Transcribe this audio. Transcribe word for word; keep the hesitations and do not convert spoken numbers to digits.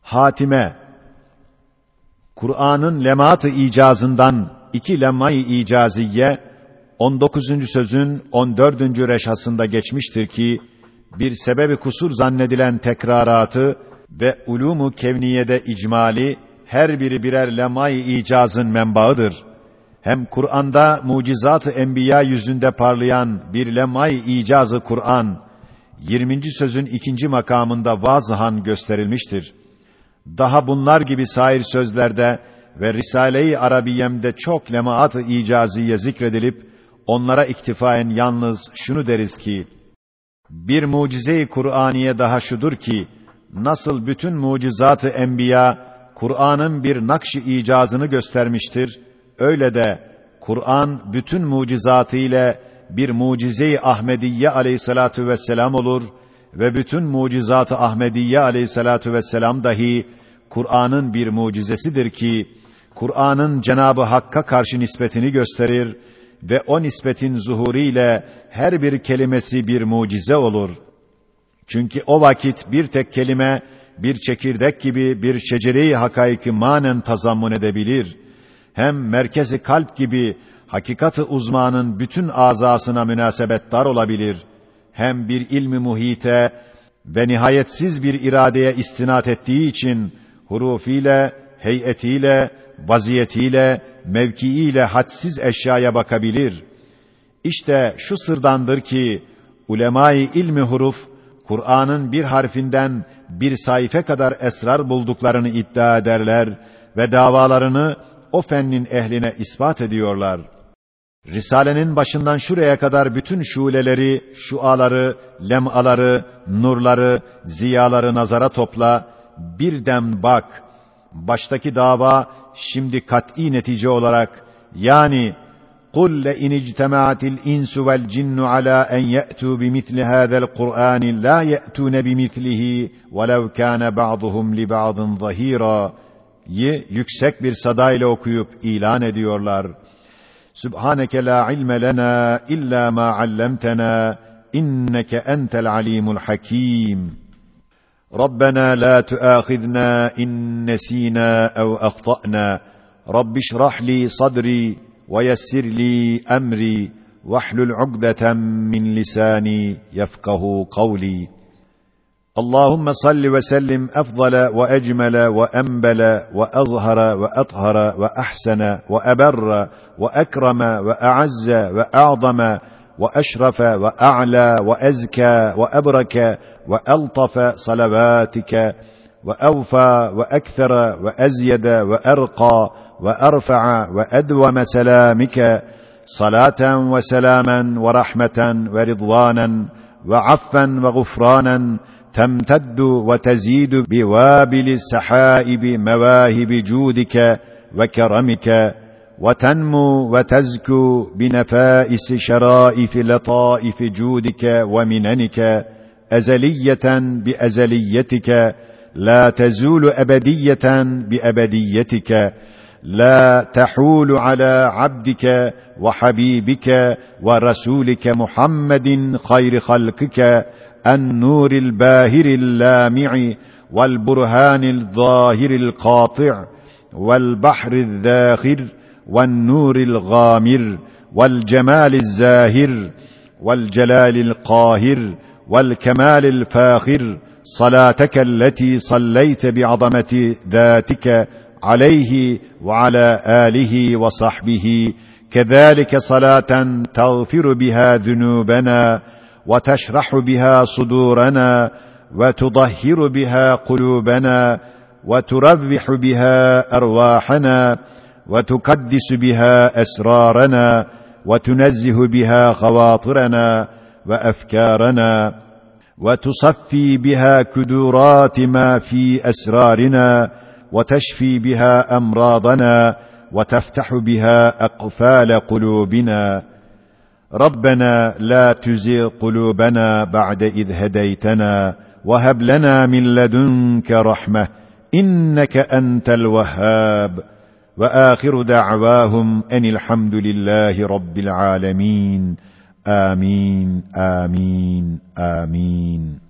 Hatime, Kur'an'ın lemat-ı icazından iki lemma-i icaziye, on dokuzuncu sözün on dördüncü reşhasında geçmiştir ki, bir sebebi kusur zannedilen tekraratı ve ulûm-u kevniyede icmali, her biri birer lemma-i icazın menbaıdır. Hem Kur'an'da mucizat-ı enbiya yüzünde parlayan bir lemma-i icazı Kur'an, yirminci sözün ikinci makamında vazıhan gösterilmiştir. Daha bunlar gibi sair sözlerde ve Risale-i Arabiyem'de çok lemaat-ı icaziye zikredilip, onlara iktifaen yalnız şunu deriz ki, bir mucize-i Kur'aniye daha şudur ki, nasıl bütün mucizat-ı enbiya, Kur'an'ın bir nakş-ı icazını göstermiştir, öyle de Kur'an bütün mucizatı ile bir mucize-i Ahmediye aleyhissalatu vesselam olur ve bütün mucizat-ı Ahmediye aleyhissalatu vesselam dahi Kur'an'ın bir mucizesidir ki, Kur'an'ın Cenab-ı Hakk'a karşı nispetini gösterir ve o nispetin zuhuriyle her bir kelimesi bir mucize olur. Çünkü o vakit bir tek kelime, bir çekirdek gibi bir şecere-i hakaiki manen tazammun edebilir. Hem merkezi kalp gibi hakikat-ı uzmanın bütün azasına münasebetdar olabilir. Hem bir ilmi muhite ve nihayetsiz bir iradeye istinat ettiği için hurufiyle, heyetiyle, vaziyetiyle, mevkiiyle hadsiz eşyaya bakabilir. İşte şu sırdandır ki ulema-i ilmi huruf Kur'an'ın bir harfinden bir sayfa kadar esrar bulduklarını iddia ederler ve davalarını o fennin ehline ispat ediyorlar. Risalenin başından şuraya kadar bütün şuleleri, şuaları, lemaları, nurları, ziyaları nazara topla, bir dem bak. Baştaki dava şimdi kat'î netice olarak, yani قُلْ لَاِنْ اجْتَمَعَتِ الْاِنْسُ وَالْجِنُّ عَلَى اَنْ يَأْتُوا بِمِثْلِ هَذَا الْقُرْآنِ لَا يَأْتُونَ بِمِثْلِهِ وَلَوْ كَانَ بَعْضُهُمْ لِبَعْضٍ ظَهِيرًا yi yüksek bir sadayla okuyup ilan ediyorlar. Subhaneke la ilme lena illa ma allamtena inneke entel alimul hakim. Rabbena la tuâkhidna in nesînâ ev ahta'nâ. Rabbi şrah li sadri ve yessir li emri vahlul ugdeten min lisani yefkahu kavli. Allahümme salli ve sellim efdale ve ecmele ve embele ve azhara ve athara ve ahsene ve eberre ve ekreme ve eazze ve a'zame ve eşrefe ve a'la ve ezke ve ebreke ve eltafe salavatike ve evfa ve ekthera ve ezyede ve erqa ve erfa'a ve edveme selamike salaten ve selamen ve rahmeten ve ridvanen ve affen ve gufranen تمتد وتزيد بوابل السحائب مواهب جودك وكرمك وتنمو وتزكو بنفائس شرائف لطائف جودك ومننك أزلية بأزليتك لا تزول أبدية بأبديتك لا تحول على عبدك وحبيبك ورسولك محمد خير خلقك النور الباهر اللامع والبرهان الظاهر القاطع والبحر الذاخر والنور الغامر والجمال الزاهر والجلال القاهر والكمال الفاخر صلاتك التي صليت بعظمة ذاتك عليه وعلى آله وصحبه كذلك صلاة تغفر بها ذنوبنا وتشرح بها صدورنا وتطهر بها قلوبنا وتربح بها أرواحنا وتقدس بها أسرارنا وتنزه بها خواطرنا وأفكارنا وتصفي بها كدورات ما في أسرارنا وتشفي بها أمراضنا وتفتح بها أقفال قلوبنا. ربنا لا تزغ قلوبنا بعد إذ هديتنا وهب لنا من لدنك رحمة إنك أنت الوهاب. وآخر دعواهم أن الحمد لله رب العالمين. آمين آمين آمين.